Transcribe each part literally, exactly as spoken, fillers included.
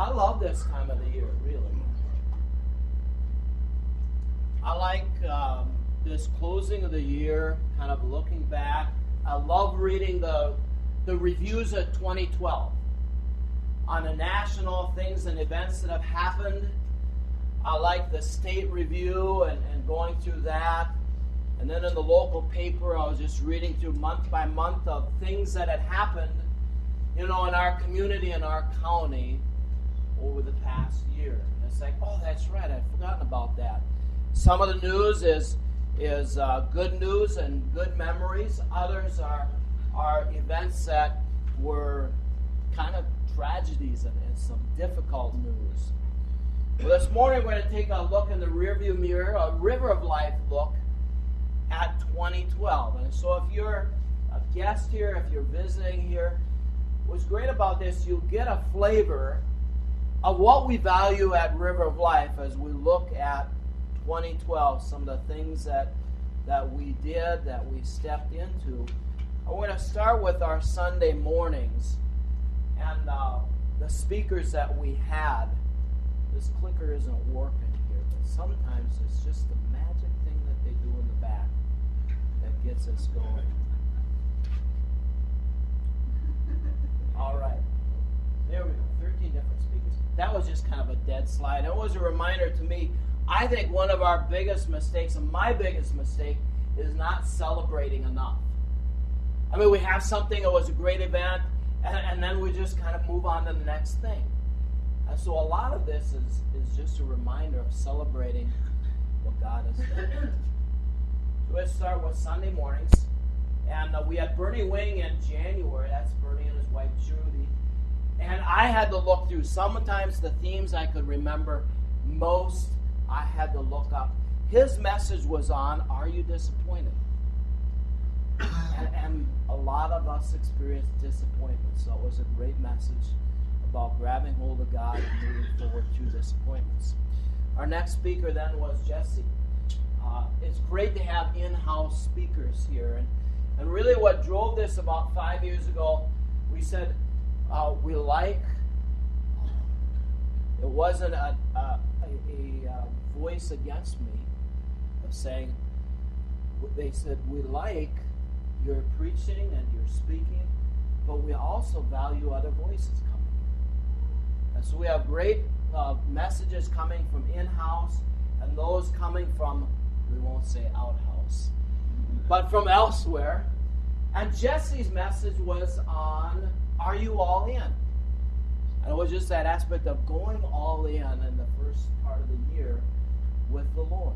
I love this time of the year, really. I like um, this closing of the year, kind of looking back. I love reading the the reviews of twenty twelve on the national things and events that have happened. I like the state review and, and going through that. And then in the local paper, I was just reading through month by month of things that had happened, you know, in our community, in our county over the past year. And it's like, oh, that's right, I'd forgotten about that. Some of the news is is uh, good news and good memories. Others are are events that were kind of tragedies and, and some difficult news. Well, this morning we're going to take a look in the rearview mirror, a River of Life look at twenty twelve. And so if you're a guest here, if you're visiting here, what's great about this, you'll get a flavor of what we value at River of Life as we look at twenty twelve, some of the things that that we did, that we stepped into. I want to start with our Sunday mornings and uh, the speakers that we had. This clicker isn't working here, but sometimes it's just the magic thing that they do in the back that gets us going. All right. There we go. thirteen different speakers. That was just kind of a dead slide. It was a reminder to me. I think one of our biggest mistakes, and my biggest mistake, is not celebrating enough. I mean, we have something, it was a great event, and, and then we just kind of move on to the next thing. And so a lot of this is, is just a reminder of celebrating what God has done. So let's start with Sunday mornings. And uh, we had Bernie Wing in January. That's Bernie and his wife, Judy. And I had to look through. Sometimes the themes I could remember most, I had to look up. His message was on, are you disappointed? And, and a lot of us experienced disappointment. So it was a great message about grabbing hold of God and moving forward through disappointments. Our next speaker then was Jesse. Uh, it's great to have in-house speakers here. And, and really what drove this about five years ago, we said uh, we like, it wasn't a, a, a, a voice against me of saying, they said, we like your preaching and your speaking, but we also value other voices coming in. And so we have great uh, messages coming from in-house and those coming from, we won't say outhouse, but from elsewhere. And Jesse's message was on, are you all in? And it was just that aspect of going all in in the first part of the year with the Lord.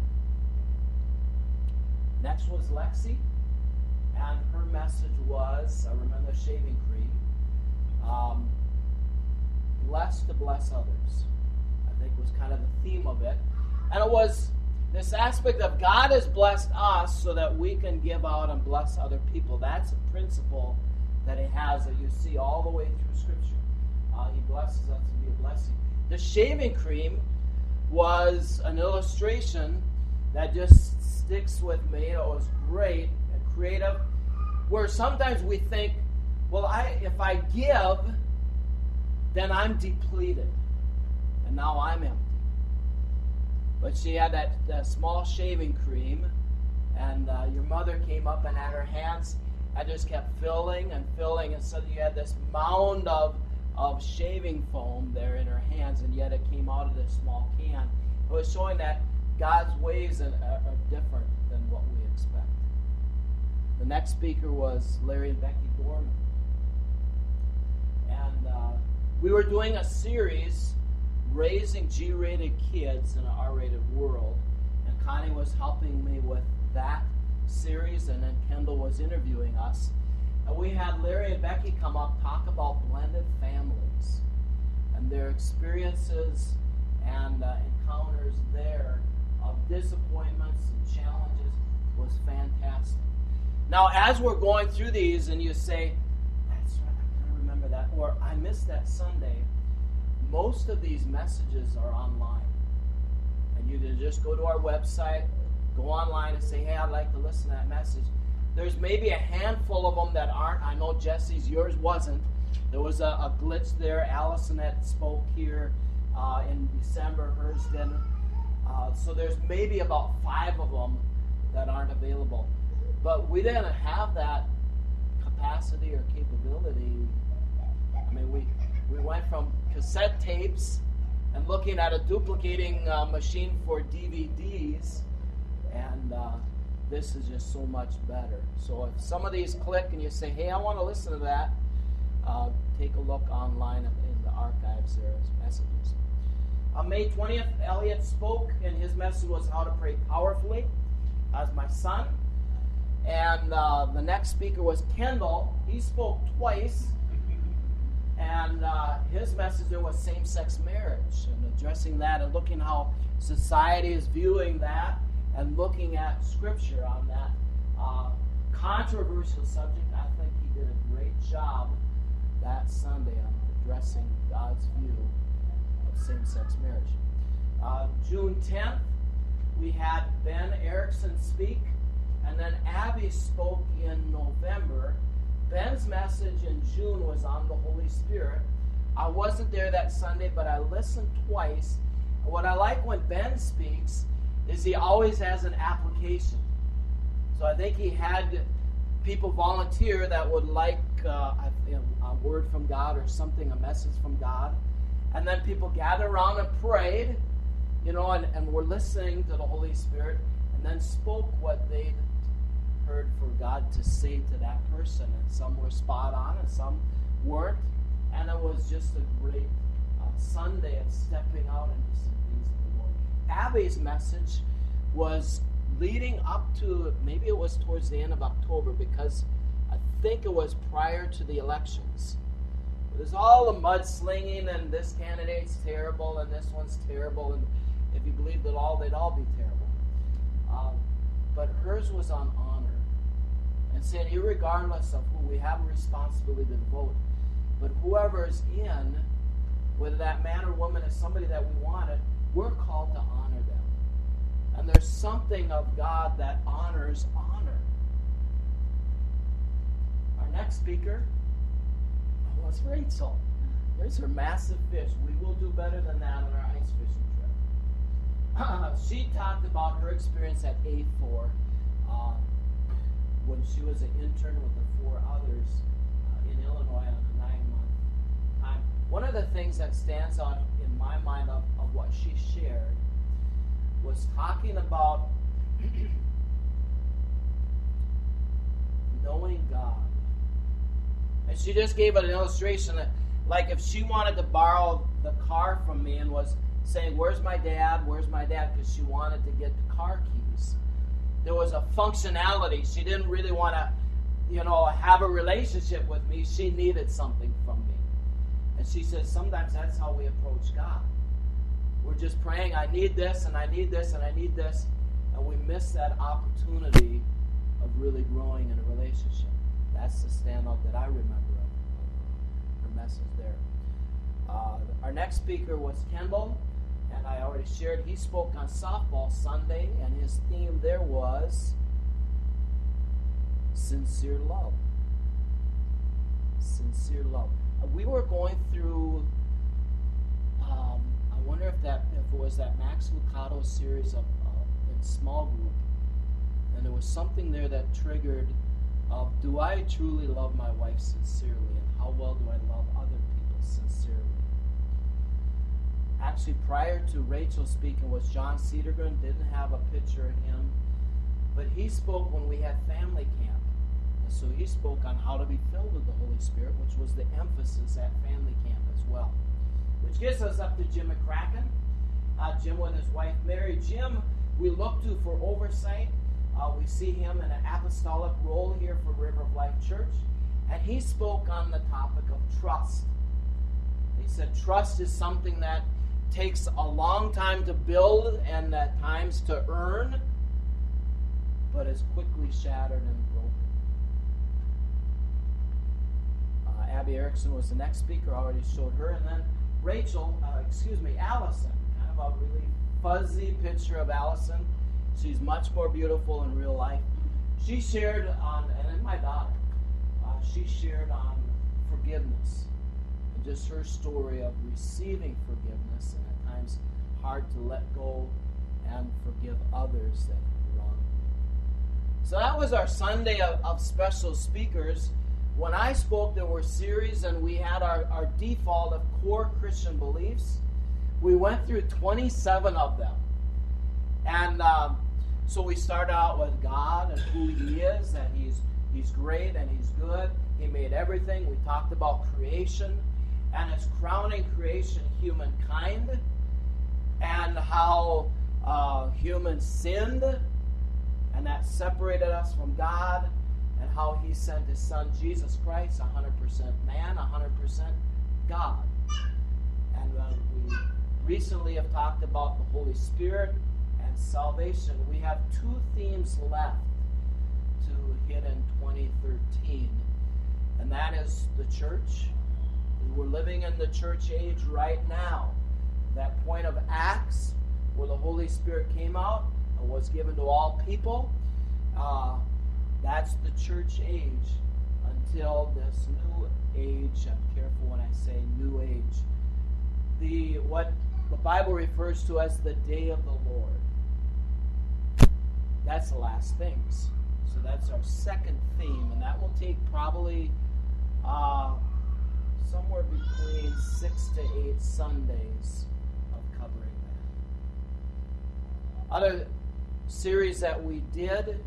Next was Lexi, and her message was, I remember shaving cream, um, blessed to bless others. I think was kind of the theme of it. And it was this aspect of God has blessed us so that we can give out and bless other people. That's a principle that he has that you see all the way through Scripture. Uh, he blesses us to be a blessing. The shaving cream was an illustration that just sticks with me. It was great and creative, where sometimes we think, well, I if I give, then I'm depleted, and now I'm empty. But she had that, that small shaving cream, and uh, your mother came up and had her hands and just kept filling and filling, and so you had this mound of of shaving foam there in her hands, and yet it came out of this small can. It was showing that God's ways are, are different than what we expect. The next speaker was Larry and Becky Dorman. And uh, we were doing a series, Raising G-rated Kids in an R-rated World. And Connie was helping me with that series, and then Kendall was interviewing us. And we had Larry and Becky come up, talk about blended families and their experiences and uh, encounters there of disappointments and challenges was fantastic. Now, as we're going through these and you say, that's right, I kind of remember that, or I missed that Sunday, most of these messages are online. And you can just go to our website, go online and say, hey, I'd like to listen to that message. There's maybe a handful of them that aren't. I know Jesse's, yours wasn't. There was a, a glitch there. Allison had spoke here uh, in December. Hers didn't. Uh, so there's maybe about five of them that aren't available. But we didn't have that capacity or capability. I mean, we, we went from cassette tapes and looking at a duplicating uh, machine for D V Ds, and uh, this is just so much better. So if some of these click and you say, hey, I want to listen to that, uh, take a look online in the archives there as messages. On May twentieth, Elliot spoke, and his message was how to pray powerfully as my son. And uh, the next speaker was Kendall. He spoke twice, and uh, his message there was same-sex marriage, and addressing that and looking how society is viewing that and looking at Scripture on that uh, controversial subject. I think he did a great job that Sunday on addressing God's view of same-sex marriage. Uh, June tenth, we had Ben Erickson speak, and then Abby spoke in November. Ben's message in June was on the Holy Spirit. I wasn't there that Sunday, but I listened twice. What I like when Ben speaks is he always has an application. So I think he had people volunteer that would like uh, a, a word from God or something, a message from God. And then people gathered around and prayed, you know, and, and were listening to the Holy Spirit, and then spoke what they'd heard for God to say to that person. And some were spot on and some weren't. And it was just a great uh, Sunday of stepping out into some things of the Lord. Abby's message was leading up to, maybe it was towards the end of October, because I think it was prior to the elections. There's all the mudslinging, and this candidate's terrible, and this one's terrible, and if you believed it all, they'd all be terrible. Um, but hers was on honor, and said, irregardless of who, we have a responsibility to vote, but whoever is in, whether that man or woman is somebody that we wanted, we're called to honor them. And there's something of God that honors honor. Our next speaker was Rachel. There's her massive fish. We will do better than that on our ice fishing trip. Uh, she talked about her experience at A four uh, when she was an intern with the four others uh, in Illinois on a nine-month time. One of the things that stands out in my mind of, of what she shared was talking about knowing God. And she just gave an illustration that, like, if she wanted to borrow the car from me and was saying, where's my dad, where's my dad, because she wanted to get the car keys. There was a functionality. She didn't really want to, you know, have a relationship with me. She needed something from me. And she says, sometimes that's how we approach God. We're just praying, I need this, and I need this, and I need this, and we miss that opportunity of really growing in a relationship. That's the standout that I remember of her message there. Uh, our next speaker was Kendall, and I already shared, he spoke on softball Sunday, and his theme there was sincere love. Sincere love. Uh, we were going through, um, I wonder if that if it was that Max Lucado series of uh, in small group, and there was something there that triggered of, do I truly love my wife sincerely, and how well do I love other people sincerely? Actually, prior to Rachel speaking was John Cedergren. Didn't have a picture of him, but he spoke when we had family camp. And so he spoke on how to be filled with the Holy Spirit, which was the emphasis at family camp as well. Which gets us up to Jim McCracken. Uh, Jim with his wife Mary. Jim, we look to for oversight. Uh, we see him in an apostolic role here for River of Life Church. And he spoke on the topic of trust. He said trust is something that takes a long time to build and at times to earn, but is quickly shattered and broken. Uh, Abby Erickson was the next speaker. I already showed her. And then Rachel, uh, excuse me, Allison. Kind of a really fuzzy picture of Allison. She's much more beautiful in real life. She shared on, and then my daughter, uh, she shared on forgiveness. And just her story of receiving forgiveness, and at times hard to let go and forgive others that have wronged you. So that was our Sunday of, of special speakers. When I spoke, there were series, and we had our, our default of core Christian beliefs. We went through twenty-seven of them. And um, so we started out with God and who He is, and He's He's great and He's good. He made everything. We talked about creation and His crowning creation, humankind, and how uh, humans sinned, and that separated us from God, and how He sent His Son, Jesus Christ, one hundred percent man, one hundred percent God. And uh, we recently have talked about the Holy Spirit and salvation. We have two themes left to hit in twenty thirteen, and that is the church. We're living in the church age right now. That point of Acts, where the Holy Spirit came out and was given to all people, uh, that's the church age until this new age. I'm careful when I say new age. The what the Bible refers to as the day of the Lord. That's the last things. So that's our second theme, and that will take probably uh, somewhere between six to eight Sundays of covering that. Other series that we did,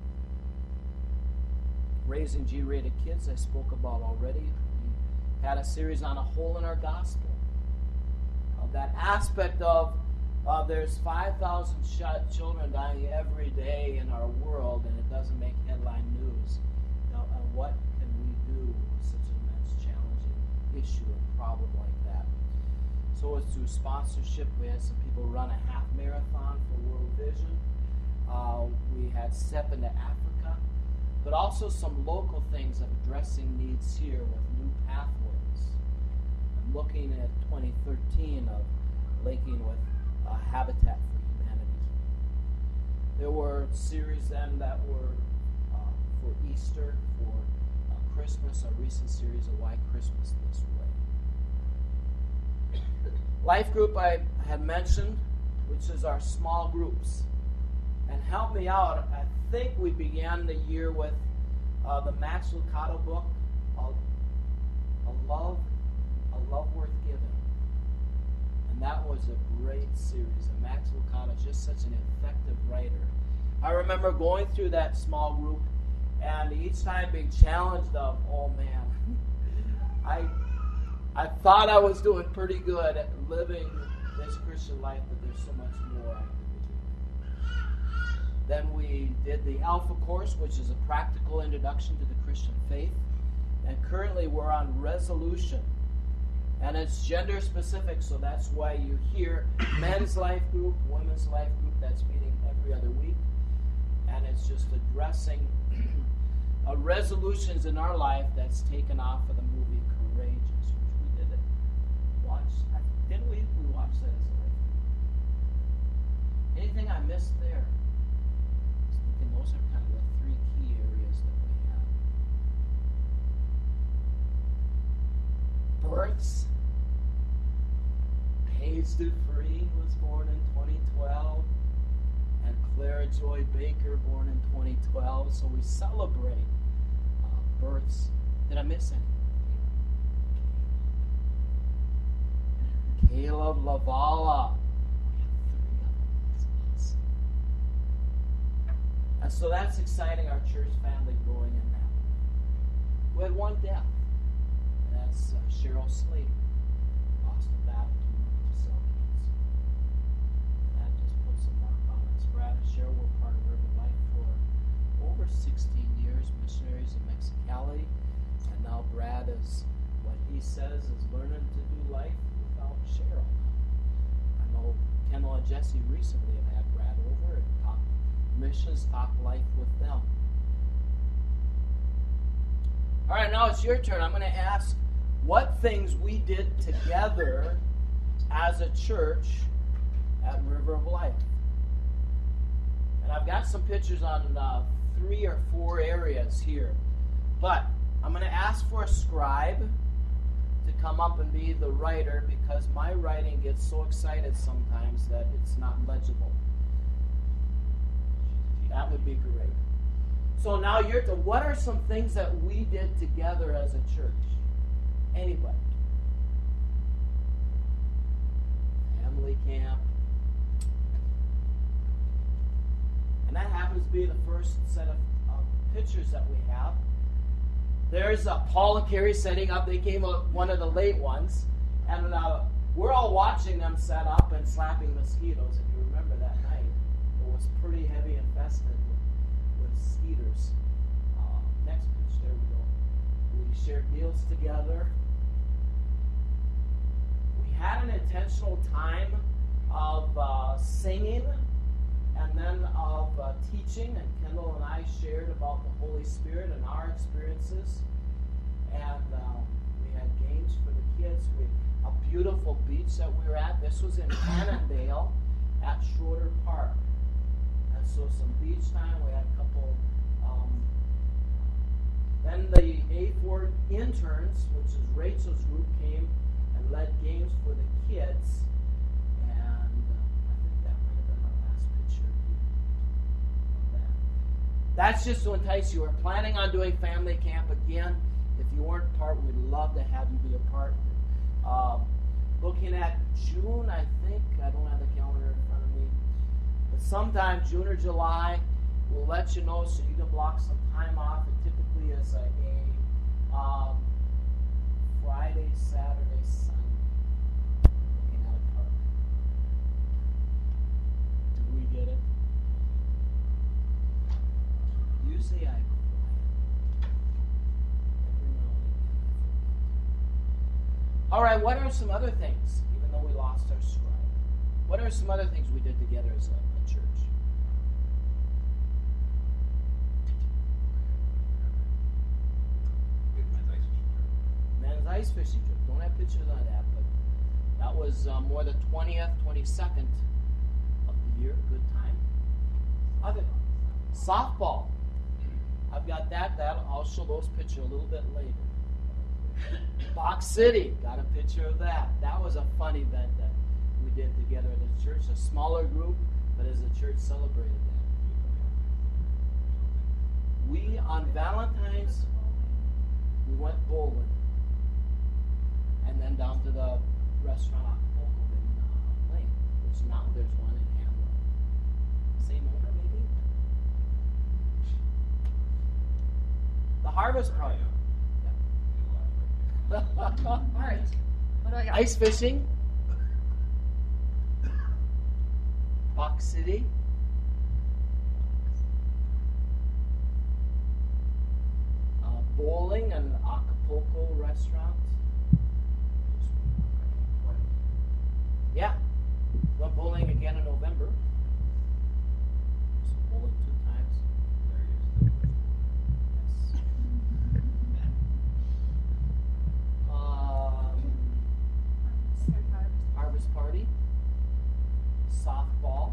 Raising G-Rated Kids, I spoke about already. We had a series on a hole in our gospel. Uh, that aspect of Uh, there's five thousand ch- children dying every day in our world, and it doesn't make headline news. Now, uh, what can we do with such an immense, challenging issue and problem like that? So it's through sponsorship. We had some people run a half marathon for World Vision. Uh, we had Step into Africa, but also some local things of addressing needs here with new pathways. I'm looking at twenty thirteen of linking with Uh, Habitat for Humanity. There were series then that were uh, for Easter, for uh, Christmas, a recent series of Why Christmas This Way. Life group I had mentioned, which is our small groups. And help me out, I think we began the year with uh, the Max Lucado book, A, a Love, A Love Worth Giving. And that was a great series. And Max Lucado is just such an effective writer. I remember going through that small group and each time being challenged of, oh man, I I thought I was doing pretty good at living this Christian life, but there's so much more I could do. Then we did the Alpha course, which is a practical introduction to the Christian faith. And currently we're on Resolution. And it's gender specific, so that's why you hear men's life group, women's life group, that's meeting every other week. And it's just addressing uh, resolutions in our life that's taken off of the movie Courageous, which we did it. Watch, didn't we? We watched that as a life group. Anything I missed there? I think those are kind of the three key areas that we have. Births. Hayes Dufresne was born in twenty twelve, and Clara Joy Baker born in twenty twelve. So we celebrate uh, births. Did I miss any? Caleb Lavala. And so that's exciting, our church family growing in that. We had one death, and that's uh, Cheryl Slater, lost a battle to mantle cell cancer. And that just puts a mark on us. Brad and Cheryl were part of River Life for over sixteen years, missionaries in Mexicali, and now Brad is, what he says, is learning to do life without Cheryl. I know Kendall and Jesse recently have had Brad over and talked missions, talk life with them. All right, now it's your turn. I'm going to ask what things we did together as a church at River of Life. And I've got some pictures on uh, three or four areas here. But I'm going to ask for a scribe to come up and be the writer because my writing gets so excited sometimes that it's not legible. That would be great. So now you're to, what are some things that we did together as a church? Anybody? Family camp. And that happens to be the first set of uh, pictures that we have. There's uh, Paul and Carrie setting up. They came up one of the late ones. And uh, we're all watching them set up and slapping mosquitoes. If you remember that night, it was pretty heavy infested with, with mosquitoes. Uh, next picture, there we go. We shared meals together. We had an intentional time of uh, singing and then of uh, teaching, and Kendall and I shared about the Holy Spirit and our experiences. And um, we had games for the kids. We a beautiful beach that we were at. This was in Annandale at Schroeder Park. And so some beach time. We had a couple. Um, then the A four interns, which is Rachel's group, came and led games for the kids. And uh, I think that might have been our last picture of that. That's just to entice you. We're planning on doing family camp again. If you weren't part, we'd love to have you be a part. Um, looking at June, I think, I don't have the calendar in front of me, but sometime June or July, we'll let you know so you can block some time off. It typically is a, a um, Friday, Saturday, Sunday. Looking at a park. Do we get it? Usually I All right, what are some other things, even though we lost our scribe? What are some other things we did together as a, a church? Men's ice fishing trip. Don't have pictures on that, but that was uh, more the twentieth, twenty-second of the year. Good time. Other softball. I've got that. That I'll show those pictures a little bit later. Box City, got a picture of that. That was a fun event that we did together at the church. A smaller group, but as a church celebrated that. We, on Valentine's, we went bowling. And then down to the restaurant Acapulco in uh, Lane, which now there's one in Hamlet. Same owner, maybe? The Harvest Party. All right. What do I got? Ice fishing. Box City. Uh, bowling and Acapulco restaurant. Yeah. Went bowling again in November. So bowling two times. Yes. Harvest Party, softball,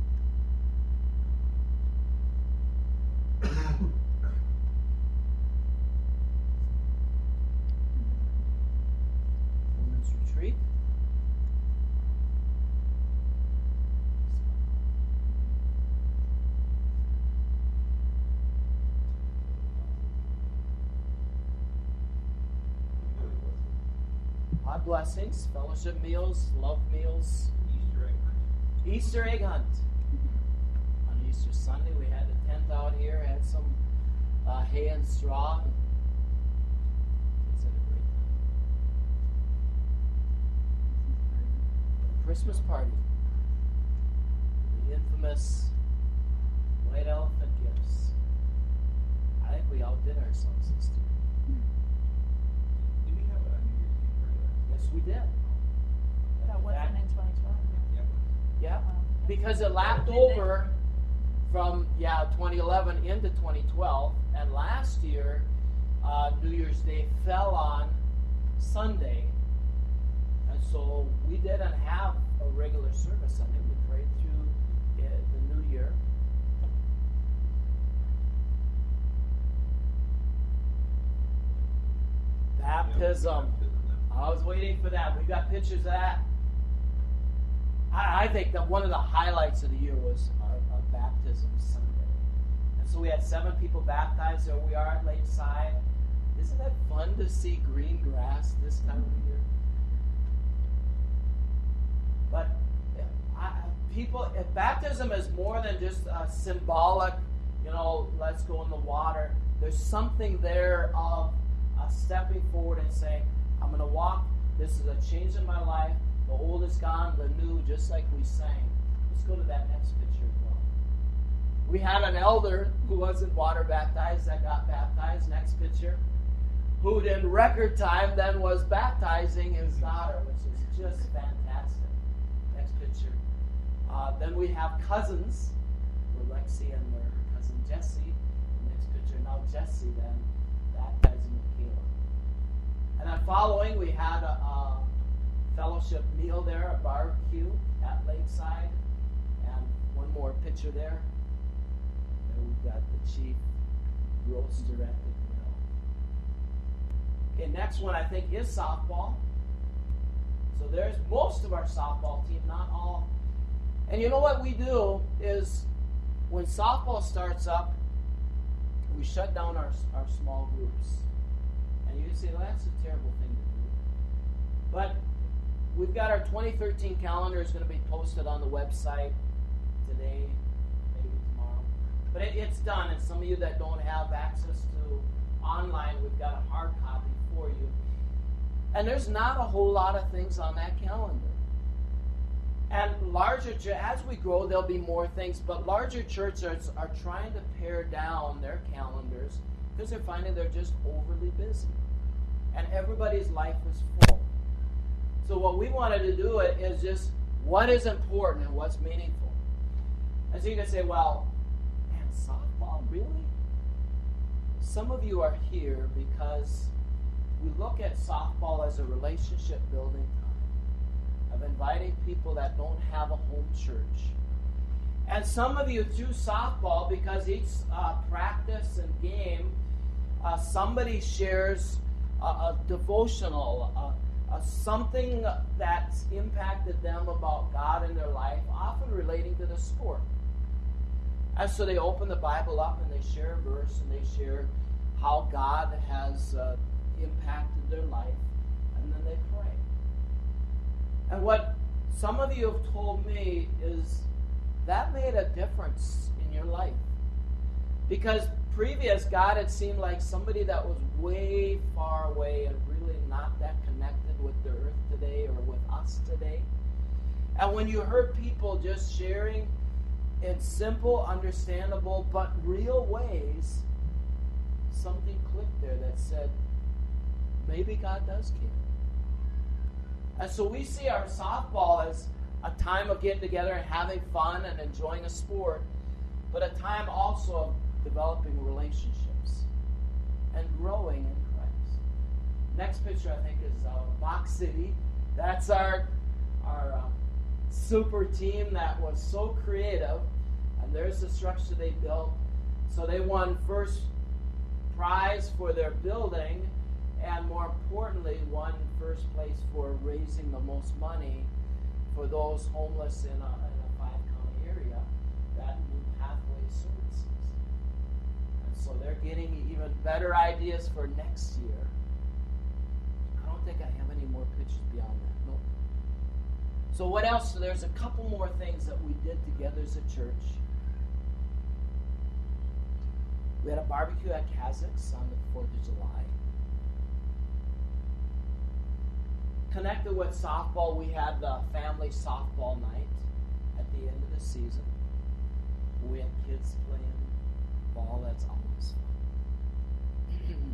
women's retreat, God blessings, fellowship meals, love meals, Easter egg hunt. Easter egg hunt. On Easter Sunday, we had a tent out here, had some uh, hay and straw. Kids had a great time. Christmas party. The infamous white elephant gifts. I think we outdid ourselves this year. Did we have a New Year's Eve party last Yes, we did. That wasn't in twenty twelve. year? Yeah, Um, because it lapped Did they- over from, yeah, twenty eleven into twenty twelve. And last year, uh, New Year's Day fell on Sunday. And so we didn't have a regular service Sunday. We prayed through uh, the new year. Baptism. I was waiting for that. We got pictures of that. I, I think that one of the highlights of the year was our, our baptism Sunday. And so we had seven people baptized. There we are at Lakeside. Isn't that fun to see green grass this time of year? But I, people, if baptism is more than just a symbolic, you know, let's go in the water. There's something there of uh, stepping forward and saying, I'm going to walk. This is a change in my life. The old is gone, the new, just like we sang. Let's go to that next picture as well. We had an elder who wasn't water baptized that got baptized. Next picture. Who in record time then was baptizing his daughter, which is just fantastic. Next picture. Uh, then we have cousins, Lexi and her cousin Jessie. Next picture. Now Jessie then baptizing Michaela. And then following, we had a, a fellowship meal there, a barbecue at Lakeside. And one more picture there. And we've got the chief roast directed. Okay, next one I think is softball. So there's most of our softball team, not all. And you know what we do is when softball starts up, we shut down our, our small groups. And you say, well, that's a terrible thing to do. But we've got our twenty thirteen calendar is going to be posted on the website today, maybe tomorrow. But it, it's done, and some of you that don't have access to online, we've got a hard copy for you. And there's not a whole lot of things on that calendar. And larger, as we grow, there'll be more things, but larger churches are trying to pare down their calendars because they're finding they're just overly busy. And everybody's life is full. So what we wanted to do is just what is important and what's meaningful. And so you can say, well, man, softball, really? Some of you are here because we look at softball as a relationship building time of inviting people that don't have a home church. And some of you do softball because each uh, practice and game, uh, somebody shares a, a devotional, a, a something that's impacted them about God in their life, often relating to the sport. And so they open the Bible up and they share a verse and they share how God has uh, impacted their life, and then they pray. And what some of you have told me is that made a difference in your life. Because previous, God had seemed like somebody that was way far away and really not that connected with the earth today or with us today. And when you heard people just sharing in simple, understandable, but real ways, something clicked there that said, maybe God does care. And so we see our softball as a time of getting together and having fun and enjoying a sport, but a time also of developing relationships and growing in Christ. Next picture, I think, is uh, Box City. That's our, our uh, super team that was so creative, and there's the structure they built. So they won first prize for their building, and more importantly, won first place for raising the most money for those homeless in a, in a five-county area that need pathway services. And so they're getting even better ideas for next year. I don't think I have any more pictures beyond that. No. So what else? So there's a couple more things that we did together as a church. We had a barbecue at Kazakh's on the fourth of July. Connected with softball, we had the family softball night at the end of the season. We had kids playing ball. That's always fun.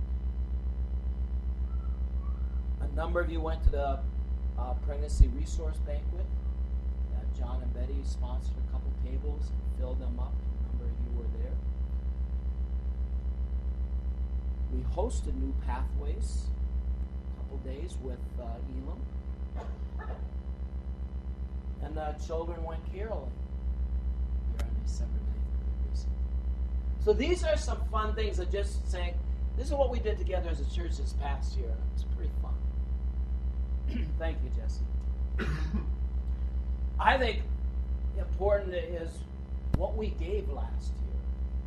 A number of you went to the uh, pregnancy resource banquet. Uh, John and Betty sponsored a couple tables and filled them up. A number of you were there. We hosted New Pathways a couple days with uh, Elam. And the children went caroling here on December ninth. So these are some fun things of just saying, This is what we did together as a church this past year. It was pretty fun. Thank you, Jesse. I think important is what we gave last year.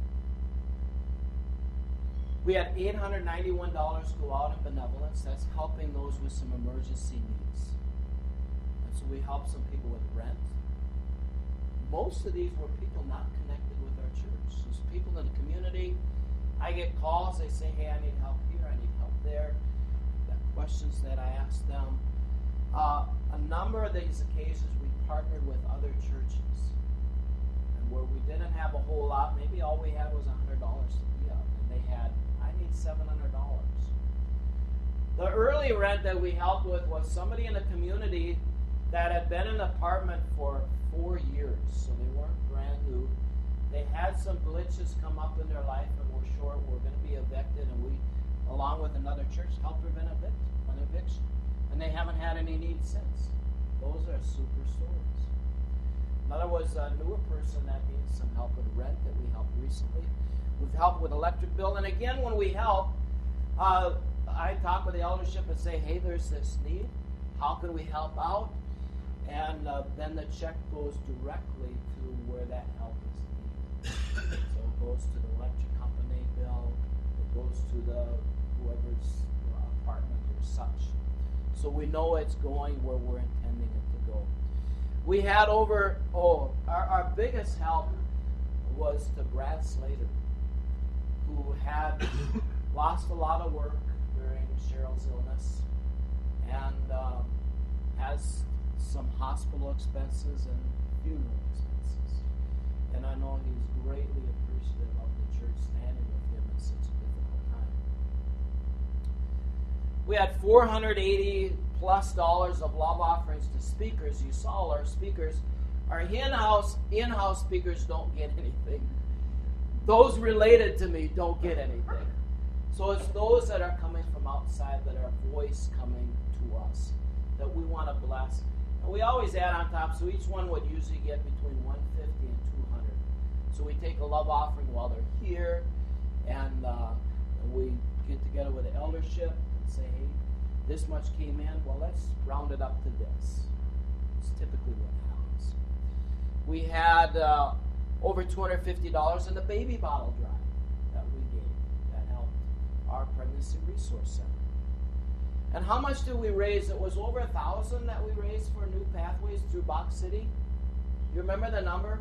We had eight hundred ninety-one dollars go out in benevolence. That's helping those with some emergency needs. And so we helped some people with rent. Most of these were people not connected with our church. There's people in the community. I get calls. They say, hey, I need help here. I need help there. I've got questions that I ask them. Uh, a number of these occasions we partnered with other churches. And where we didn't have a whole lot, maybe all we had was one hundred dollars to be up. And they had, I need seven hundred dollars. The early rent that we helped with was somebody in the community that had been in an apartment for four years. So they weren't brand new. They had some glitches come up in their life and were short, were going to be evicted, and we, along with another church, helped prevent evict, an eviction. And they haven't had any needs since. Those are super stories. Another was a newer person that needs some help with rent that we helped recently. We've helped with electric bill. And again, when we help, uh, I talk with the eldership and say, hey, there's this need. How can we help out? And uh, then the check goes directly to where that help is needed. So it goes to the electric company bill. It goes to the whoever's apartment or such. So we know it's going where we're intending it to go. We had over, oh, our, our biggest help was to Brad Slater, who had lost a lot of work during Cheryl's illness and um, has some hospital expenses and funeral expenses. And I know he's greatly appreciative of the church standing with him in such a difficult time. We had four hundred eighty plus dollars of love offerings to speakers. You saw our speakers. Our in-house, in-house speakers don't get anything. Those related to me don't get anything. So it's those that are coming from outside, that are voice coming to us, that we want to bless. And we always add on top, so each one would usually get between one hundred fifty and two hundred. So we take a love offering while they're here, and, uh, and we get together with the eldership and say, hey, this much came in, well, let's round it up to this. It's typically what happens. We had uh, over two hundred fifty dollars in the baby bottle drive that we gave that helped our pregnancy resource center. And how much did we raise? It was over a thousand that we raised for New Pathways through Box City. You remember the number?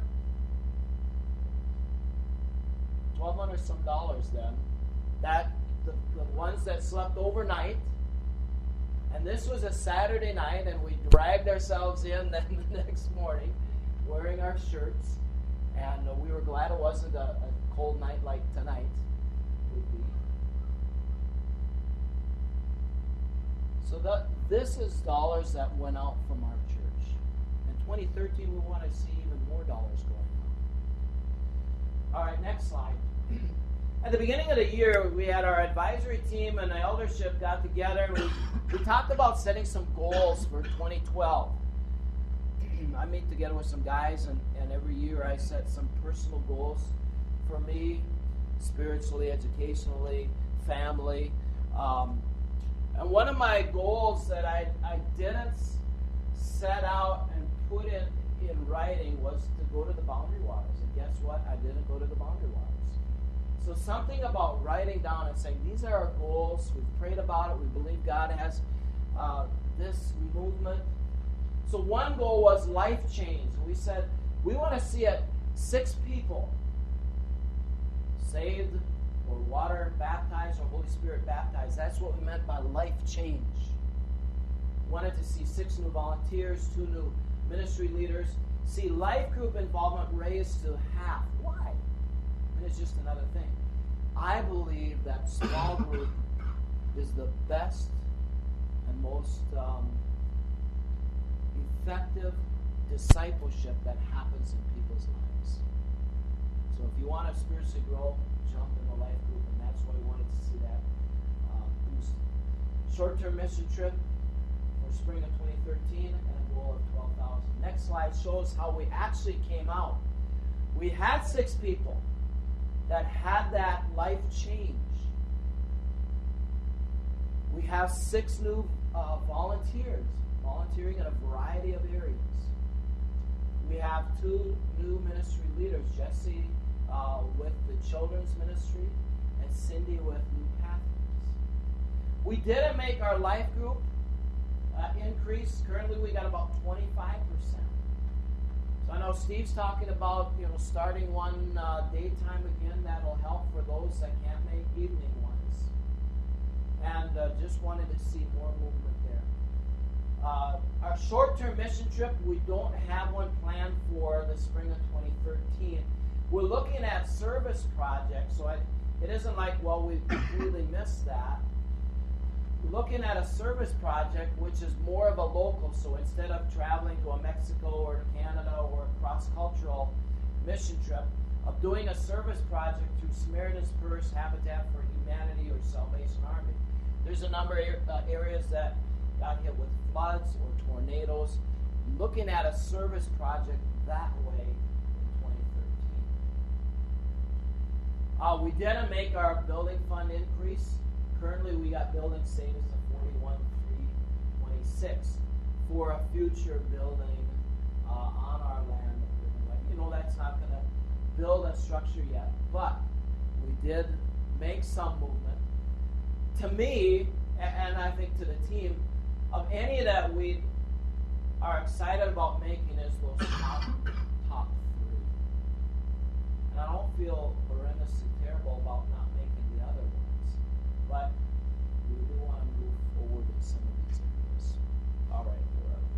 Twelve hundred some dollars then. That the, the ones that slept overnight. And this was a Saturday night, and we dragged ourselves in then the next morning, wearing our shirts. And uh, we were glad it wasn't a, a cold night like tonight would be. So that, this is dollars that went out from our church. In twenty thirteen, we want to see even more dollars going out. All right, next slide. At the beginning of the year, we had our advisory team and the eldership got together, and we, we talked about setting some goals for twenty twelve. I meet together with some guys, and, and every year I set some personal goals for me, spiritually, educationally, family. Um, and one of my goals that I, I didn't set out and put in, in writing was to go to the Boundary Waters. And guess what? I didn't go to the Boundary Waters. So something about writing down and saying, these are our goals. We've prayed about it. We believe God has uh, this movement. So one goal was life change. We said, we want to see it, six people saved or water baptized or Holy Spirit baptized. That's what we meant by life change. Wanted to see six new volunteers, two new ministry leaders. See life group involvement raised to half. Why? I mean, it's just another thing. I believe that small group is the best and most um, effective discipleship that happens in people's lives. So if you want to spiritually grow, jump in the life group, and that's why we wanted to see that uh, boost. Short-term mission trip for spring of twenty thirteen and a goal of twelve thousand. Next slide shows how we actually came out. We had six people that had that life change. We have six new uh, volunteers, volunteering in a variety of areas. We have two new ministry leaders, Jesse uh, with the children's ministry and Cindy with New Pathways. We didn't make our life group uh, increase. Currently we got about twenty-five percent. So I know Steve's talking about, you know, starting one uh, daytime again. That'll help for those that can't make evening ones. And uh, just wanted to see more movement there. Uh, our short-term mission trip, we don't have one planned for the spring of twenty thirteen. We're looking at service projects, so I, it isn't like, well, we completely missed that. We're looking at a service project which is more of a local, so instead of traveling to a Mexico or Canada or a cross-cultural mission trip, of doing a service project through Samaritan's Purse, Habitat for Humanity, or Salvation Army. There's a number of uh, areas that got hit with floods or tornadoes. Looking at a service project that way in twenty thirteen. Uh, we didn't make our building fund increase. Currently, we got building savings of forty-one three twenty-six for a future building uh, on our land. You know, that's not going to build a structure yet, but we did make some movement. To me, and I think to the team, of any that we are excited about making is those top, top three. And I don't feel horrendously terrible about not making the other ones, but we do want to move forward in some of these areas. All right, where are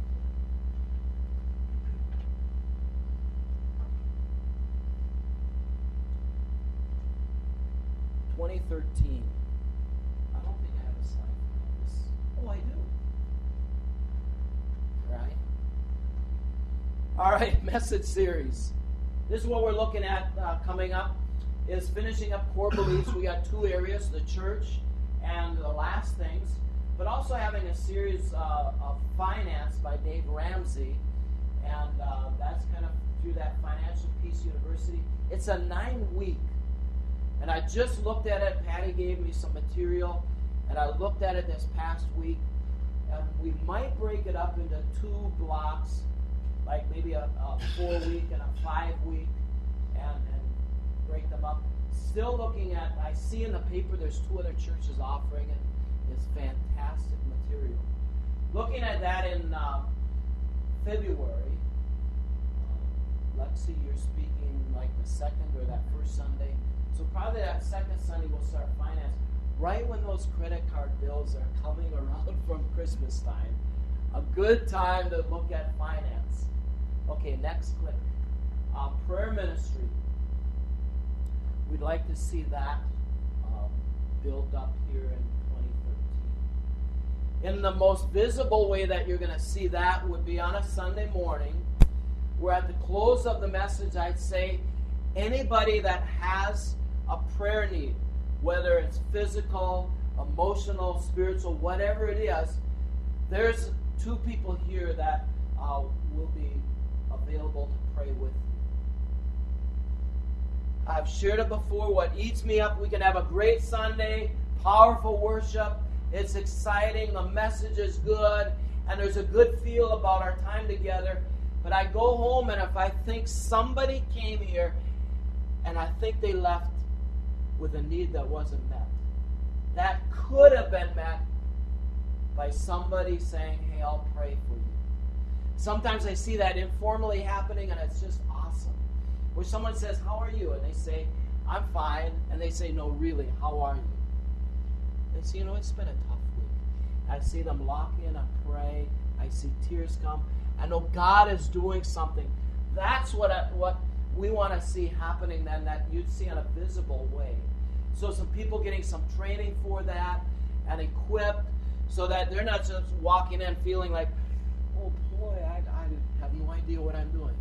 we? twenty thirteen. I don't think I have a slide for this. Oh, I do. Right? All right, message series. This is what we're looking at uh, coming up, is finishing up core beliefs. We got two areas, the church and the last things, but also having a series uh, of finance by Dave Ramsey, and uh, that's kind of through that Financial Peace University. It's a nine-week, and I just looked at it. Patty gave me some material, and I looked at it this past week, and we might break it up into two blocks, like maybe a, a four-week and a five-week, and, and break them up. Still looking at, I see in the paper there's two other churches offering it. It's fantastic material. Looking at that in uh, February, uh, Lexi, you're speaking like the second or that first Sunday. So probably that second Sunday we'll start finance. Right when those credit card bills are coming around from Christmas time. A good time to look at finance. Okay, next click. Uh, prayer ministry. We'd like to see that um, build up here in twenty thirteen. In the most visible way that you're going to see that would be on a Sunday morning, where at the close of the message I'd say anybody that has a prayer need, whether it's physical, emotional, spiritual, whatever it is, there's two people here that uh, will be available to pray with you. I've shared it before. What eats me up, we can have a great Sunday, powerful worship. It's exciting. The message is good. And there's a good feel about our time together. But I go home, and if I think somebody came here and I think they left with a need that wasn't met, that could have been met by somebody saying, hey, I'll pray for you. Sometimes I see that informally happening, and it's just awesome. Where someone says, how are you? And they say, I'm fine. And they say, no, really, how are you? They say, you know, it's been a tough week. I see them lock in and pray. I see tears come. I know God is doing something. That's what I, what we want to see happening then, that you'd see in a visible way. So some people getting some training for that and equipped so that they're not just walking in feeling like, oh boy, I, I have no idea what I'm doing.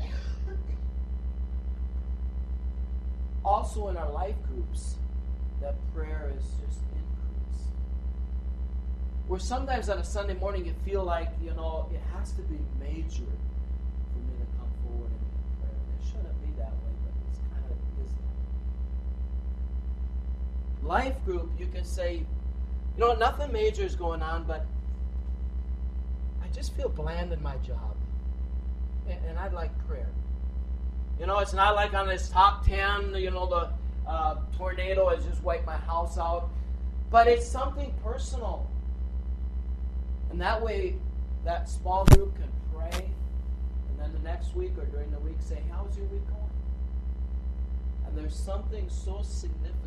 Also in our life groups, that prayer is just increased. Where sometimes on a Sunday morning you feel like, you know, it has to be major for me to come forward and get prayer. And it shouldn't be that way, but it's kind of is that way. Life group, you can say, You know, nothing major is going on, but I just feel bland in my job. And, and I'd like prayer. You know, it's not like on this top ten, you know, the uh, tornado has just wiped my house out. But it's something personal. And that way, that small group can pray. And then the next week or during the week say, how's your week going? And there's something so significant.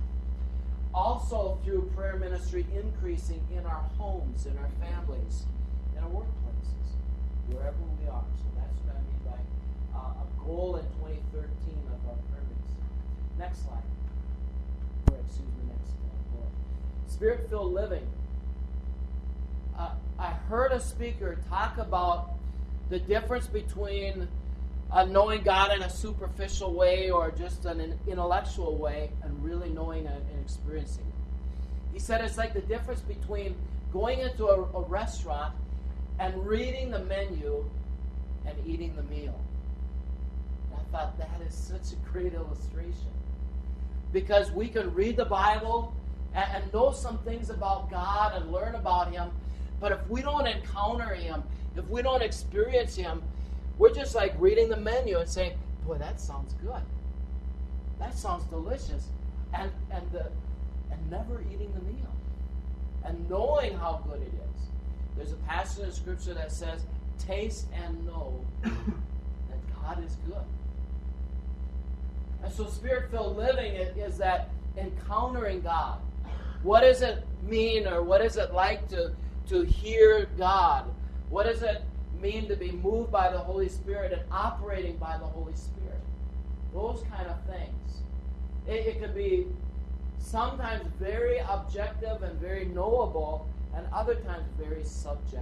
Also through prayer ministry increasing in our homes, in our families, in our workplaces, wherever we are. So that's what I mean by uh, a goal in twenty thirteen of our prayer ministry. Next slide. Or excuse me, next uh, bullet. Spirit-filled living. Uh, I heard a speaker talk about the difference between uh, knowing God in a superficial way or just an, an intellectual way and really knowing it and experiencing it. He said it's like the difference between going into a, a restaurant and reading the menu and eating the meal. And I thought that is such a great illustration. Because we can read the Bible and, and know some things about God and learn about Him, but if we don't encounter Him, if we don't experience Him, we're just like reading the menu and saying, boy, that sounds good. That sounds delicious. And and the and never eating the meal. And knowing how good it is. There's a passage in Scripture that says, taste and know that God is good. And so Spirit-filled living is that encountering God. What does it mean, or what is it like to, to hear God? What does it mean to be moved by the Holy Spirit and operating by the Holy Spirit? Those kind of things. It, it could be sometimes very objective and very knowable, and other times very subjective.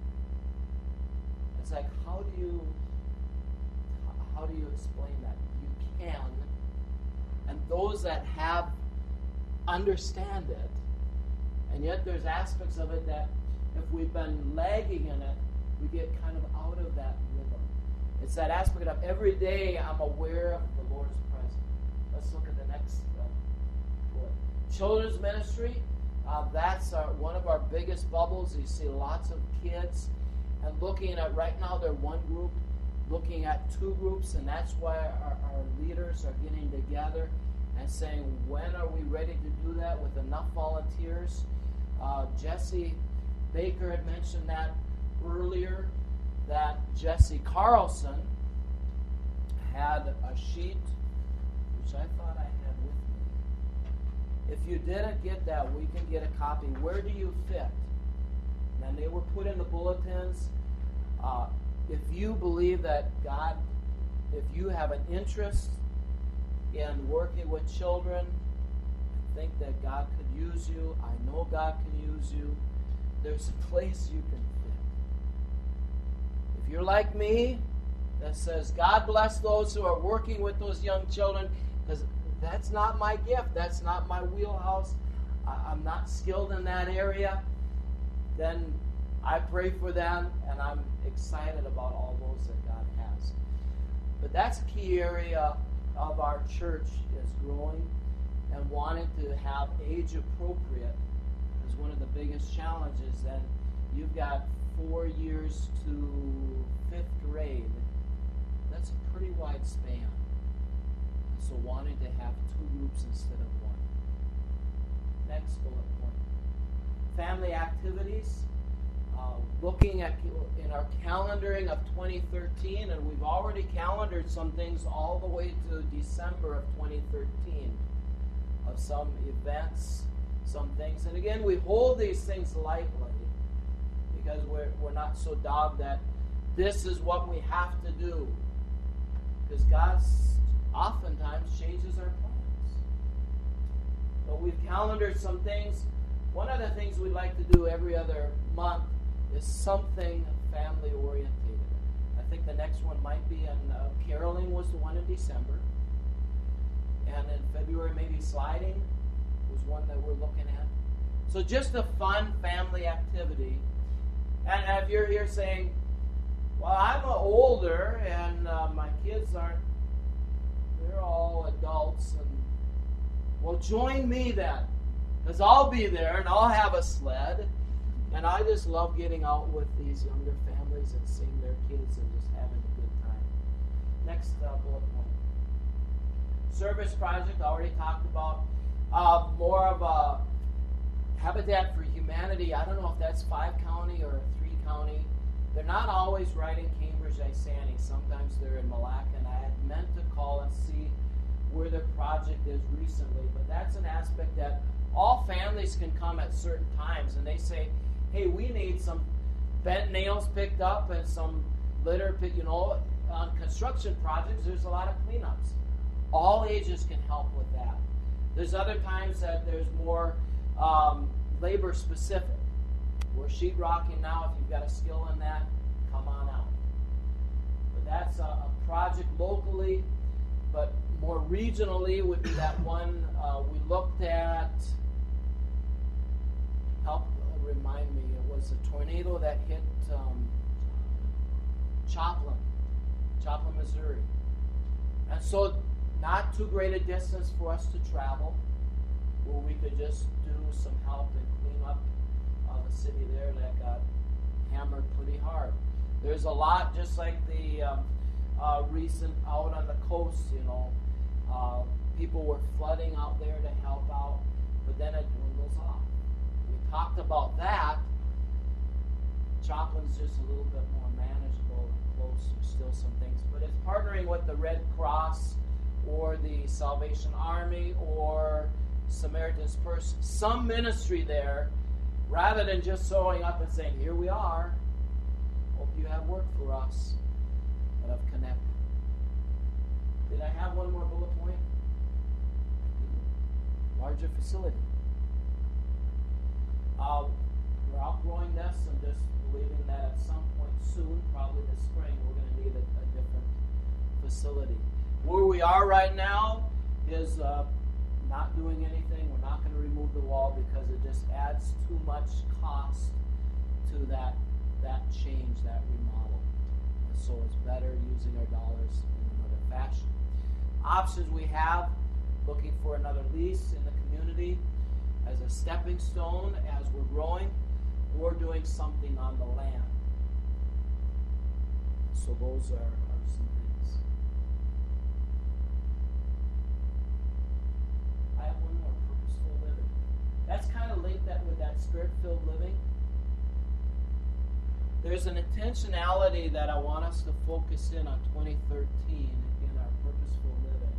It's like, how do you how do you explain that? You can, and those that have understand it, and yet there's aspects of it that if we've been lagging in it, we get kind of out of that rhythm. It's that aspect of every day I'm aware of the Lord's presence. Let's look at the next uh, bullet. Children's ministry, uh, that's our, one of our biggest bubbles. You see lots of kids. And looking at, right now they're one group, looking at two groups, and that's why our, our leaders are getting together and saying, when are we ready to do that with enough volunteers? Uh, Jesse Baker had mentioned that earlier, that Jesse Carlson had a sheet, which I thought I had with me. If you didn't get that, we can get a copy. Where do you fit? And they were put in the bulletins. Uh, if you believe that God, if you have an interest in working with children, think that God could use you, I know God can use you, there's a place you can fit. If you're like me, that says, God bless those who are working with those young children, because that's not my gift, that's not my wheelhouse, I, I'm not skilled in that area, then I pray for them, and I'm excited about all those that God has. But that's a key area of our church, is growing and wanting to have age appropriate is one of the biggest challenges. And you've got four years to fifth grade. That's a pretty wide span. So wanting to have two groups instead of one. Next bullet point. Family activities. Uh, looking at in our calendaring of twenty thirteen, and we've already calendared some things all the way to December of twenty thirteen, of some events, some things. And again, we hold these things lightly because we're, we're not so dogged that this is what we have to do. Because God oftentimes changes our plans. But we've calendared some things. One of the things we like to do every other month is something family orientated. I think the next one might be in uh, caroling was the one in December, and in February maybe sliding was one that we're looking at. So just a fun family activity. And if you're here saying, well, I'm older and uh, my kids aren't, they're all adults, and well, join me then. Because I'll be there and I'll have a sled. And I just love getting out with these younger families and seeing their kids and just having a good time. Next uh, bullet point. Service project, I already talked about. Uh, more of a Habitat for Humanity. I don't know if that's five county or three county. They're not always right in Cambridge, Isani. Sometimes they're in Malacca. And I had meant to call and see where their project is recently. But that's an aspect that all families can come at certain times. And they say, hey, we need some bent nails picked up and some litter picked. You know, on construction projects, there's a lot of cleanups. All ages can help with that. There's other times that there's more um, labor specific. We're sheetrocking now. If you've got a skill in that, come on out. But that's a, a project locally, but more regionally would be that one uh, we looked at. Help uh, remind me, it was a tornado that hit um, Joplin, Joplin, Missouri. And so not too great a distance for us to travel, where we could just do some help and clean up uh, the city there that got hammered pretty hard. There's a lot, just like the um, uh, recent out on the coast, you know, uh, people were flooding out there to help out, but then it dwindles off. We talked about that. Joplin's just a little bit more manageable and close. There's still some things, but it's partnering with the Red Cross or the Salvation Army or Samaritan's Purse, some ministry there, rather than just showing up and saying, here we are, hope you have work for us, but I've connected. Did I have one more bullet point? Larger facility. Uh, we're outgrowing this and just believing that at some point soon, probably this spring, we're going to need a, a different facility. Where we are right now is uh, not doing anything. We're not going to remove the wall because it just adds too much cost to that that change, that remodel. And so it's better using our dollars in another fashion. Options we have, looking for another lease in the community as a stepping stone as we're growing, or doing something on the land. So those are, are some things. I have one more, purposeful living. That's kind of linked that with that spirit-filled living. There's an intentionality that I want us to focus in on twenty thirteen in our purposeful living.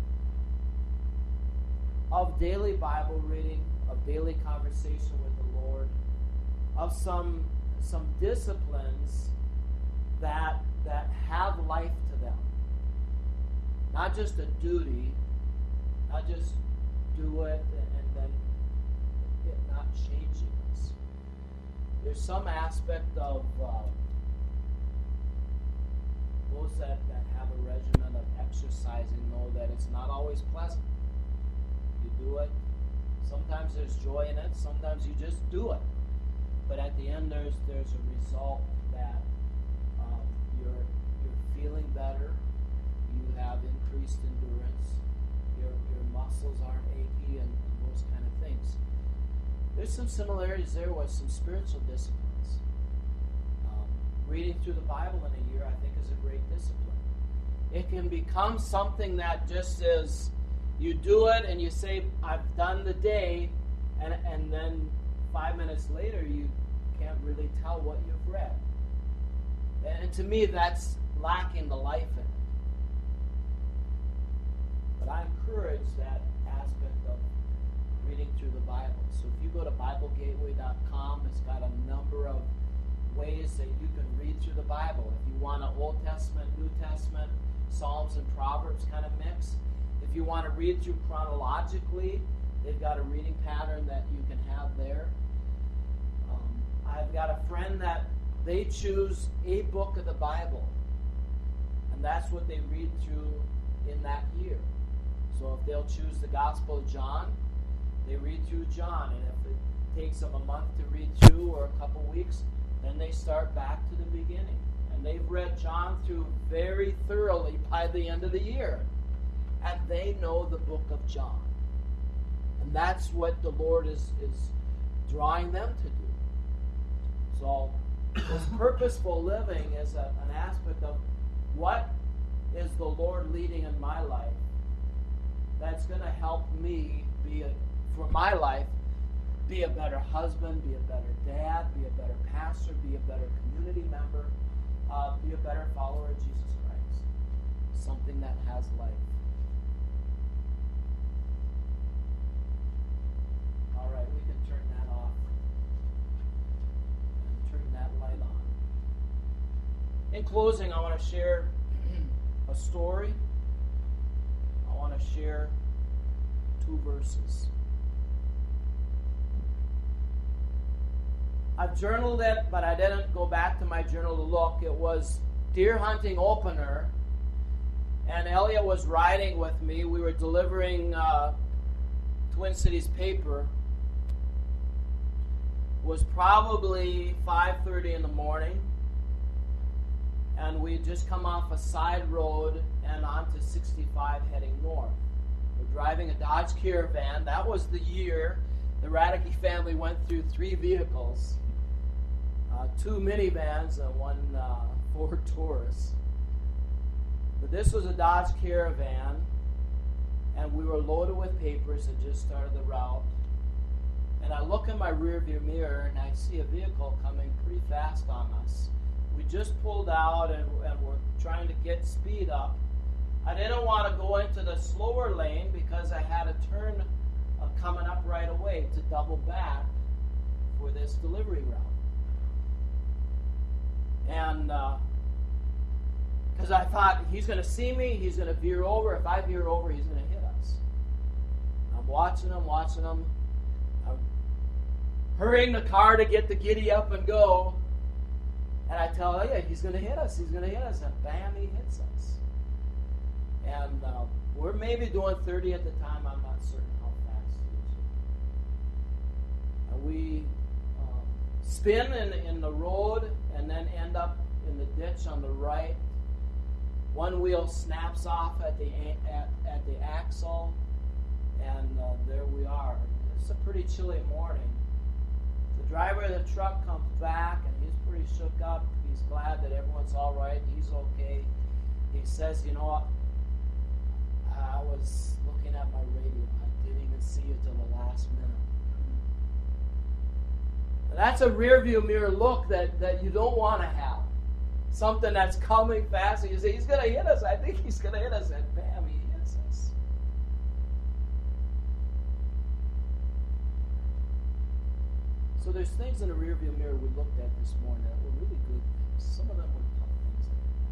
Of daily Bible reading, of daily conversation with the Lord, of some some disciplines that that have life to them. Not just a duty, not just do it and, and then it not changing us. There's some aspect of uh, those that, that have a regimen of exercising know that it's not always pleasant. You do it. Sometimes there's joy in it. Sometimes you just do it. But at the end, there's there's a result that um, you're you're feeling better. You have increased endurance. Your your muscles aren't achy and, and those kind of things. There's some similarities there with some spiritual disciplines. Um, reading through the Bible in a year, I think, is a great discipline. It can become something that just is, you do it and you say, I've done the day, and and then five minutes later you can't really tell what you've read. And to me, that's lacking the life in it. But I encourage that aspect of reading through the Bible. So if you go to Bible Gateway dot com, it's got a number of ways that you can read through the Bible. If you want an Old Testament, New Testament, Psalms and Proverbs kind of mix. If you want to read through chronologically, they've got a reading pattern that you can have there. Um, I've got a friend that they choose a book of the Bible, and that's what they read through in that year. So if they'll choose the Gospel of John, they read through John, and if it takes them a month to read through or a couple weeks, then they start back to the beginning. And they've read John through very thoroughly by the end of the year. And they know the book of John. And And that's what the Lord is, is drawing them to do. So this purposeful living is a, an aspect of what is the Lord leading in my life that's going to help me be, a, for my life, be a better husband, be a better dad, be a better pastor, be a better community member, uh, be a better follower of Jesus Christ. Something that has life. All right, we can turn that off and turn that light on. In closing, I want to share a story. I want to share two verses. I've journaled it, but I didn't go back to my journal to look. It was deer hunting opener, and Elliot was riding with me. We were delivering uh, Twin Cities paper. It was probably five thirty in the morning, and we had just come off a side road and onto sixty-five heading north. We're driving a Dodge Caravan. That was the year the Radke family went through three vehicles. Uh, two minivans and one uh, Ford Taurus. But this was a Dodge Caravan, and we were loaded with papers and just started the route. And I look in my rearview mirror, and I see a vehicle coming pretty fast on us. We just pulled out, and, and we're trying to get speed up. I didn't want to go into the slower lane because I had a turn uh, coming up right away to double back for this delivery route. And because uh, I thought, he's going to see me, he's going to veer over. If I veer over, he's going to hit us. I'm watching him, watching him. I'm hurrying the car to get the giddy up and go. And I tell him, yeah, he's going to hit us, he's going to hit us. And bam, he hits us. And uh, we're maybe doing thirty at the time. I'm not certain how fast he was. And we um, spin in, in the road and then end up in the ditch on the right. One wheel snaps off at the at, at the axle, and uh, there we are. It's a pretty chilly morning. The driver of the truck comes back, and he's pretty shook up. He's glad that everyone's all right. He's okay. He says, you know what? I was looking at my radio. I didn't even see it till the last minute. That's a rear view mirror look that, that you don't want to have. Something that's coming fast, and you say, he's going to hit us. I think he's going to hit us. And bam, he hits us. So there's things in the rear view mirror we looked at this morning that were really good things. Some of them were tough things.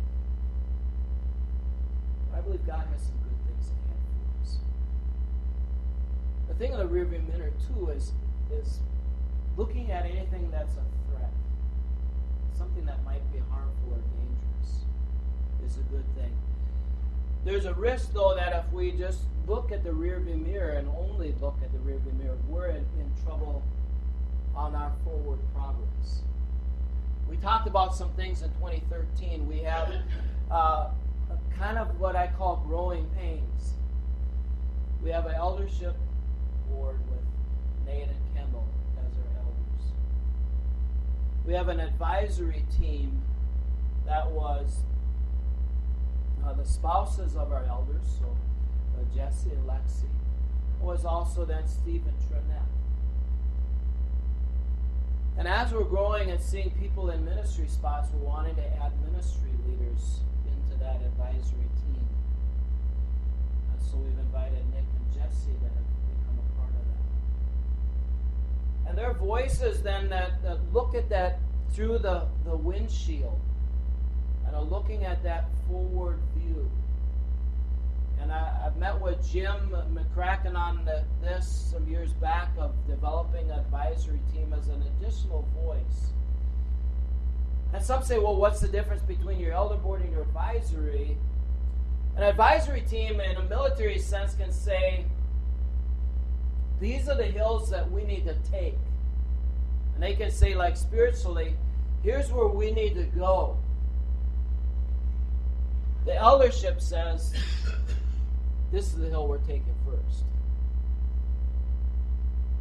I believe God has some good things in hand for us. The thing in the rear view mirror, too, is, is looking at anything that's a threat, something that might be harmful or dangerous, is a good thing. There's a risk, though, that if we just look at the rearview mirror and only look at the rearview mirror, we're in, in trouble on our forward progress. We talked about some things in twenty thirteen. We have uh, a kind of what I call growing pains. We have an eldership board with Nate and Kendall as our elders. We have an advisory team that was uh, the spouses of our elders, so uh, Jesse and Lexi. It was also then Steve and Trinette. And as we're growing and seeing people in ministry spots, we're wanting to add ministry leaders into that advisory team. And so we've invited Nick and Jesse that have become a part of that. And their voices then that, that look at that through the, the windshield and are looking at that forward view. And I, I've met with Jim McCracken on the, this some years back of developing an advisory team as an additional voice. And some say, well, what's the difference between your elder board and your advisory? An advisory team in a military sense can say, these are the hills that we need to take. And they can say, like spiritually, here's where we need to go. The eldership says, this is the hill we're taking first.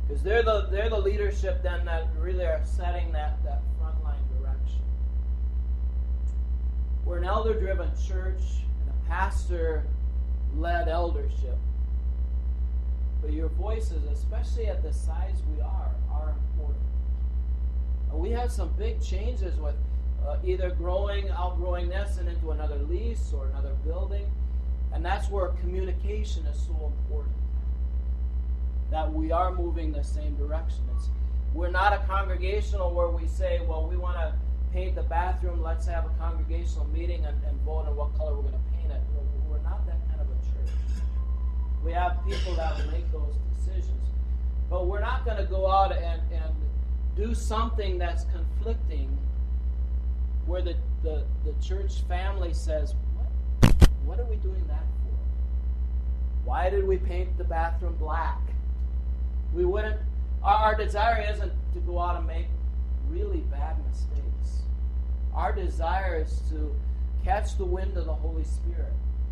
Because they're the they're the leadership then that really are setting that, that frontline direction. We're an elder-driven church and a pastor-led eldership. But your voices, especially at the size we are, are important. And we have some big changes with uh, either growing, outgrowing this and into another lease or another building. And that's where communication is so important. That we are moving the same direction. It's, we're not a congregational where we say, well, we want to paint the bathroom, let's have a congregational meeting and, and vote on what color we're going to paint it. We're, we're not that kind of a church. We have people that will make those decisions. But we're not going to go out and, and do something that's conflicting where the, the, the church family says, what? What are we doing that for? Why did we paint the bathroom black? We wouldn't, our, our desire isn't to go out and make really bad mistakes. Our desire is to catch the wind of the Holy Spirit.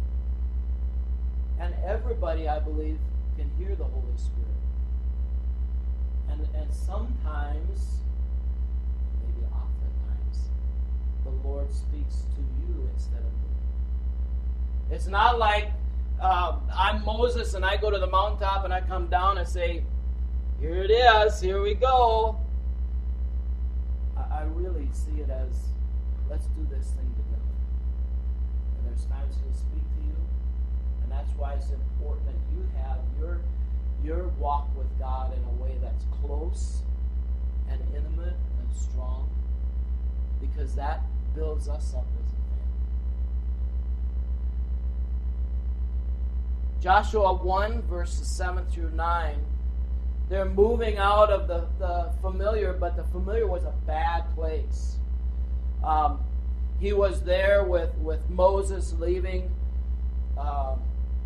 And everybody, I believe, can hear the Holy Spirit. And, and sometimes, maybe oftentimes, the Lord speaks to you instead of me. It's not like uh, I'm Moses and I go to the mountaintop and I come down and say, here it is, here we go. I, I really see it as, let's do this thing together. And there's times He'll speak to you, and that's why it's important that you have your, your walk with God in a way that's close and intimate and strong, because that builds us up as a family. Joshua one, verses seven through nine. They're moving out of the, the familiar, but the familiar was a bad place. Um, he was there with, with Moses leaving um,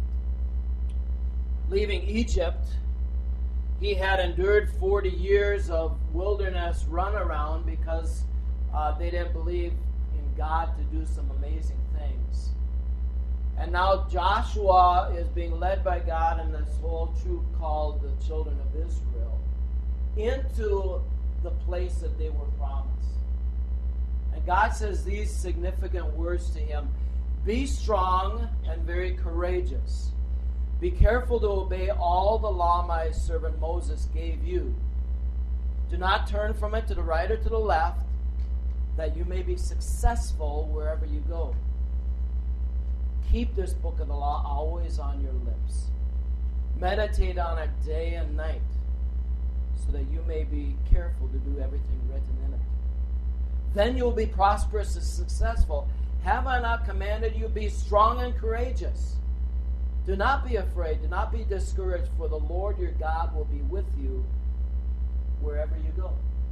leaving Egypt. He had endured forty years of wilderness runaround because uh, they didn't believe in God to do some amazing things. And now Joshua is being led by God and this whole troop called the children of Israel into the place that they were promised. And God says these significant words to him: be strong and very courageous. Be careful to obey all the law my servant Moses gave you. Do not turn from it to the right or to the left, that you may be successful wherever you go. Keep this book of the law always on your lips. Meditate on it day and night, so that you may be careful to do everything written in it. Then you will be prosperous and successful. Have I not commanded you, be strong and courageous? Do not be afraid, do not be discouraged, for the Lord your God will be with you wherever you go.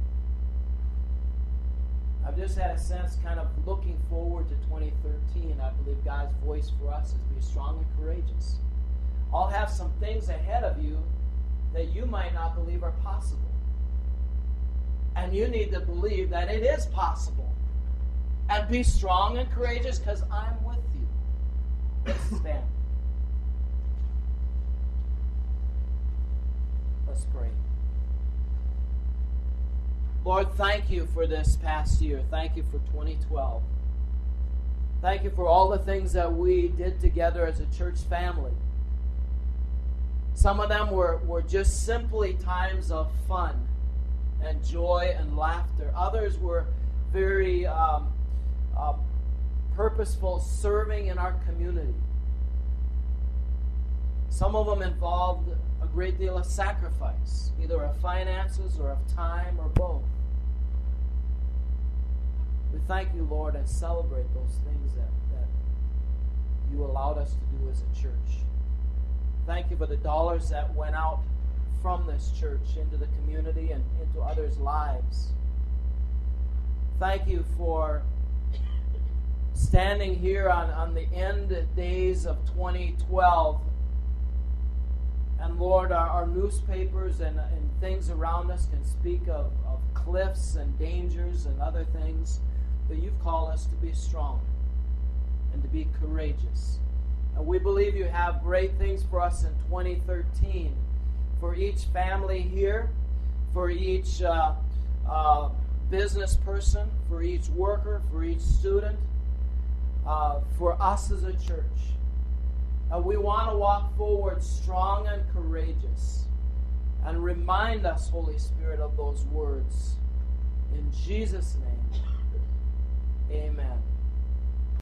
I've just had a sense kind of looking forward to twenty thirteen. I believe God's voice for us is be strong and courageous. I'll have some things ahead of you that you might not believe are possible. And you need to believe that it is possible. And be strong and courageous because I'm with you. Let's stand. Let's pray. Lord, thank you for this past year. Thank you for twenty twelve. Thank you for all the things that we did together as a church family. Some of them were, were just simply times of fun and joy and laughter. Others were very um, uh, purposeful serving in our community. Some of them involved a great deal of sacrifice, either of finances or of time or both. We thank you, Lord, and celebrate those things that, that you allowed us to do as a church. Thank you for the dollars that went out from this church into the community and into others' lives. Thank you for standing here on, on the end days of twenty twelve. And Lord, our, our newspapers and, and things around us can speak of, of cliffs and dangers and other things. But you've called us to be strong and to be courageous. And we believe you have great things for us in twenty thirteen. for each family here, for each uh, uh, business person, for each worker, for each student, uh, for us as a church. And we want to walk forward strong and courageous. And remind us, Holy Spirit, of those words. In Jesus' name, amen.